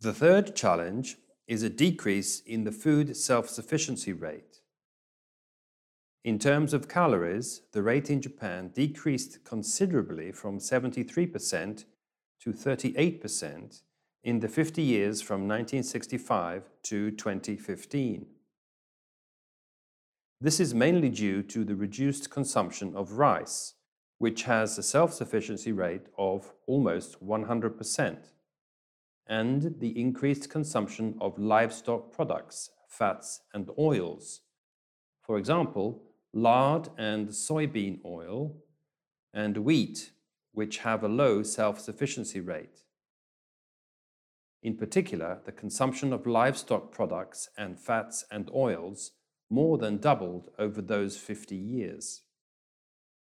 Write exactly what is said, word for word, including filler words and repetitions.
The third challenge is a decrease in the food self-sufficiency rate. In terms of calories, the rate in Japan decreased considerably from seventy-three percent to thirty-eight percent in the fifty years from nineteen sixty-five to twenty fifteen. This is mainly due to the reduced consumption of rice, which has a self-sufficiency rate of almost one hundred percent, and the increased consumption of livestock products, fats and oils. For example, lard and soybean oil, and wheat, which have a low self-sufficiency rate. In particular, the consumption of livestock products and fats and oils more than doubled over those fifty years.